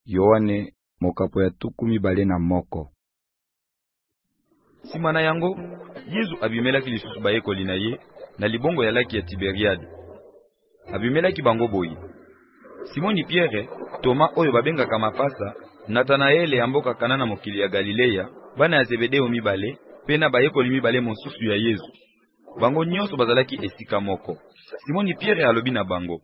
Yohane mokapo ya tukumi bale na moko. Simana yango, Yesu abimelaki lisusu bayekoli na ye na libongo ya laki ya Tiberiade. Abimelaki bango boyi. Simoni Pierre, Toma oyo babengaka Mapasa, Natanaele ya mboka Kana na mokili ya Galileya, bana ya Zebedeo mibale, pena bayekoli mibale mosusu ya Yesu. Bango nyonso bazalaki esika moko. Simoni Pierre alobi na bango: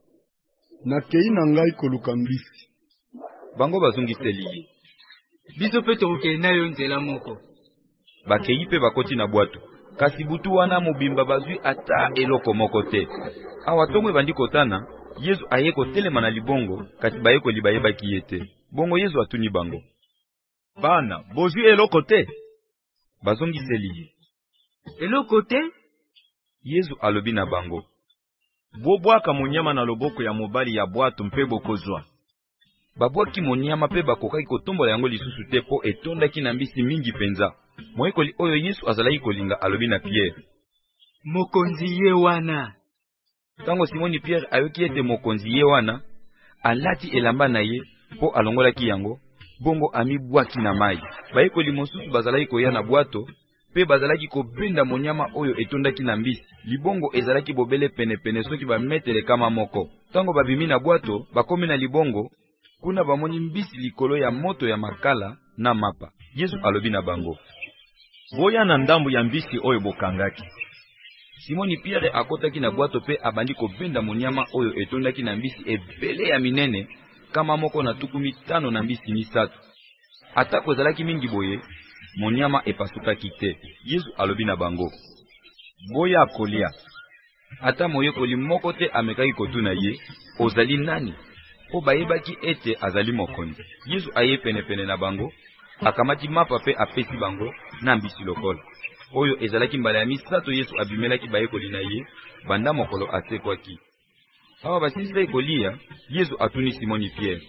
Nakei na ngai koluka mbisi. Bango bazongiseli ye: Biso pe tokokende na yo nzela moko. Bakei pe bakoti na bwato. Kasi butu wana mobimba bazwi ata eloko moko te. Awa tongo ebandi kotana, Yesu aye kotelema na libongo, kasi bayekoli bayebaki ye te. Bongo Yesu atuni bango: Bana, bozwi eloko te? Bazongiseli ye: Eloko te? Yesu alobi na bango: Bobwaka monyama na loboko ya mobali ya bwato mpe bokozwa. Babwaki monyama pe bakokaki kotombola yango lisusu te po etondaki na mbisi mingi penza. Moyekoli oyo Yesu azalaki kolinga alobi na Pierre: Mokonzi ye wana. Tango Simoni Pierre ayoki ete mokonzi ye wana, alati elamba na ye po alongolaki yango, bongo amibwaki na mai. Bayekoli mosusu bazalaki koya na bwato, pe bazalaki kobenda monyama oyo etondaki na mbisi. Libongo ezalaki bobele pene soki ba metele kama moko. Tango babimi na bwato, bakomi na libongo, kuna bamoni mbisi likolo ya moto ya makala na mapa. Yesu alobi na bango: Boya na ndambu ya mbisi oyo bokangaki. Simoni Pierre akotaki na bwato pe abandi kobenda monyama oyo etondaki na mbisi ebele ya minene, kama moko na 50 na mbisi misatu. Atako ezalaki mingi boye, monyama epasukaki te. Yesu alobi na bango: Boya kolia. Ata moyekoli moko te amekaki kotuna ye: Ozali nani? Po bayebaki ete azali mokonzi. Yesu aye pene na bango, akamati mapa pe apesi bango na mbisi lokola. Oyo ezalaki mbala ya misato Yesu abimelaki bayekoli na ye, banda mokolo asekwaki. Awa basilisa ekolia, Yesu atuni Simoni Pierre: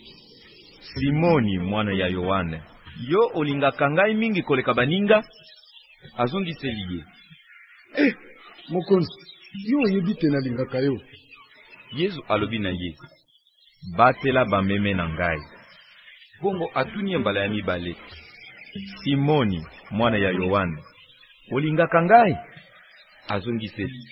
Simoni mwana ya Yohane, yo olingaka ngai mingi koleka baninga? Azongiseli ye: Mokonzi, yo oyebi te nalingaka yo. Yesu alobi na ye: Batela bameme na ngai. Bongo atuni mbala ya mibale: Simoni mwana ya Yohane, olingaka ngai? Azongiseli: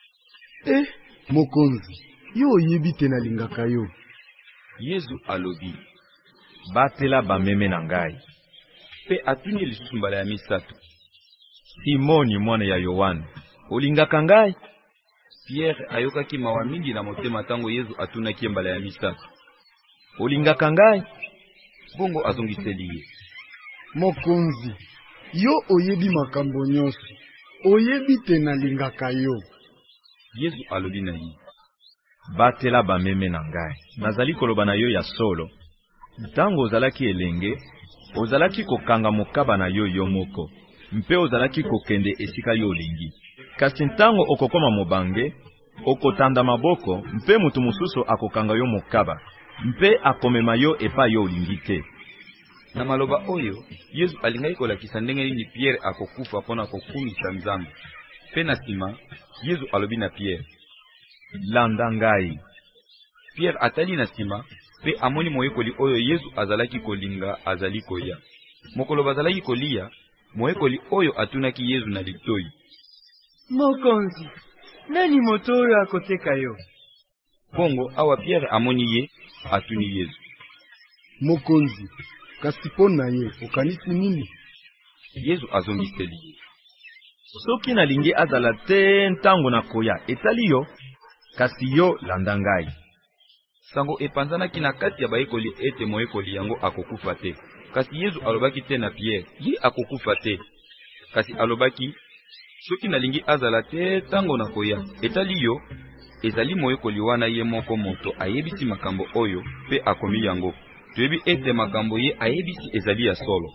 Mokonzi, yo oyebi te nalingaka yo. Yesu alobi: Batela bameme na ngai. Pe atuni lisusu mbala ya misato: Simoni mwana ya Yohane, olingaka ngai? Pierre ayokaki mawa mingi na motema tango Yesu atunaki mbala ya misato: Olingaka ngai? Bongo azongiseli ye: Mokonzi, yo oyebi makambo nyonso. Oyebi te nalingaka yo. Yesu alobi na ye: Batela bameme na ngai. Nazali koloba na yo ya solo. Ntango ozalaki elenge, ozalaki kokanga mokaba na yo moko, mpe ozalaki kokende esika yo olingi. Kasi ntango okokoma mobange, okotanda maboko, mpe mutu mosusu akokanga yo mokaba, mpe akomema yo epa yo olingi te. Na maloba oyo, Yesu alingaki kolakisa ndenge nini Pierre akokufa pona kokumisa Nzambe. Pe na sima, Yesu alobi na Pierre: Landa ngai. Pierre atali na sima, pe amoni moyekoli oyo Yesu azalaki kolinga azali koya. Mokolo bazalaki kolia, moyekoli oyo atunaki Yesu na litoi: Mokonzi, nani moto oyo akoteka yo? Bongo awa Pierre amoni ye, atuni Yesu: Mokonzi, kasi po na ye okanisi nini? Yesu azongiseli ye: Soki nalingi azala te ntango na koya etali yo, kasi yo landa ngai. Sango epanzanaki na kati ya bayekoli ete moyekoli yango akokufa te. Kasi Yesu alobaki te na Pierre: Ye akokufa te. Kasi alobaki: Soki nalingi azala te tango na koya etali yo, ezali moyekoli wana ye moko moto ayebisi makambo oyo pe akomi yango. Toyebi ete makambo ye ayebisi ezali ya solo.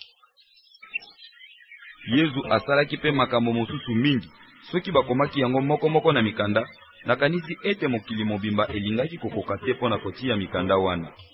Yesu asalaki pe makambo mosusu mingi. Soki bakomaki yango moko na mikanda, nakanisi ete mokili mobimba elingaki kokoka te pona kotia mikanda wana.